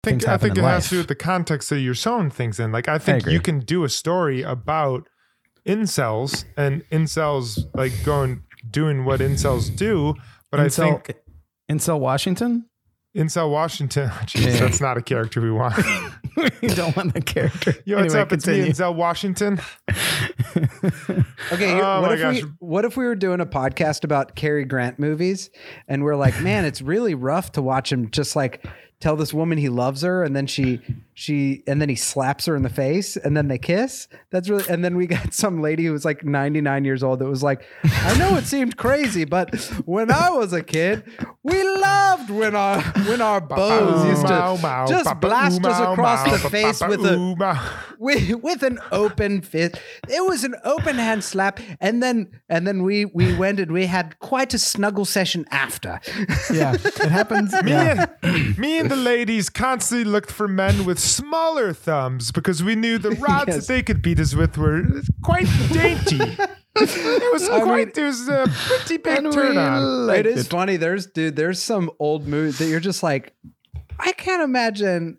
things I happen think in it life. has to do with the context that you're showing things in. Like, I think agree. you can do a story about incels and incels like doing what incels do, but I think Incel Washington. Incel Washington. Jeez, that's not a character we want. You don't want the character. Yo, what's Anyway, up? continue. It's me, Incel Washington. Okay, Oh my gosh. what if we were doing a podcast about Cary Grant movies and we're like, man, it's really rough to watch him just like tell this woman he loves her and then and then he slaps her in the face and then they kiss. That's really, and then we got some lady who was like 99 years old that was like, I know it seemed crazy, but when I was a kid, we loved when our bows used to just blast us across the face with an open fist. It was an open hand slap, and then we went and we had quite a snuggle session after. Yeah, it happens. Me and the ladies constantly looked for men with smaller thumbs because we knew the rods that they could beat us with were quite dainty. It was a pretty big turn on. It is funny. There's some old movies that you're just like, I can't imagine.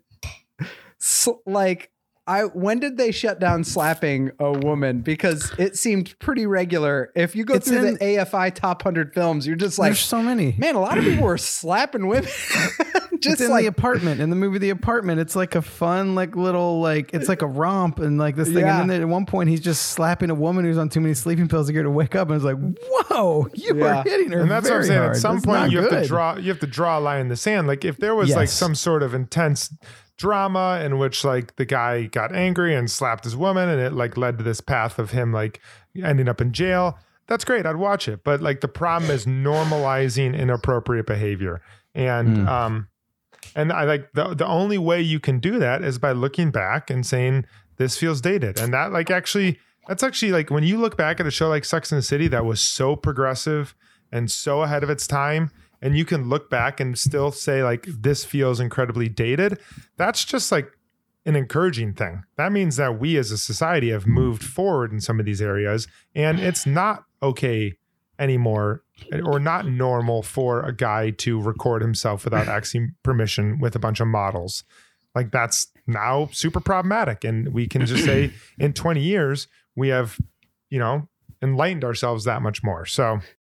When did they shut down slapping a woman? Because it seemed pretty regular. If you go through the AFI top 100 films, you're just like, there's so many. Man, a lot of people were slapping women. Just in The Apartment, in the movie The Apartment, it's like a fun, like little, like it's like a romp and like this thing. Yeah. And then at one point, he's just slapping a woman who's on too many sleeping pills to get her to wake up. And it's like, whoa, you were hitting her. And that's what I'm very saying. hard. At some That's point, not you good. have to draw a line in the sand. Like if there was like some sort of intense drama in which like the guy got angry and slapped his woman and it like led to this path of him like ending up in jail, that's great. I'd watch it. But like the problem is normalizing inappropriate behavior. And I like the only way you can do that is by looking back and saying this feels dated. And that like that's actually like when you look back at a show like Sex and the City that was so progressive and so ahead of its time, and you can look back and still say like this feels incredibly dated, that's just like an encouraging thing. That means that we as a society have moved forward in some of these areas, and it's not okay anymore or not normal for a guy to record himself without asking permission with a bunch of models. Like that's now super problematic. And we can just say in 20 years, we have, enlightened ourselves that much more. So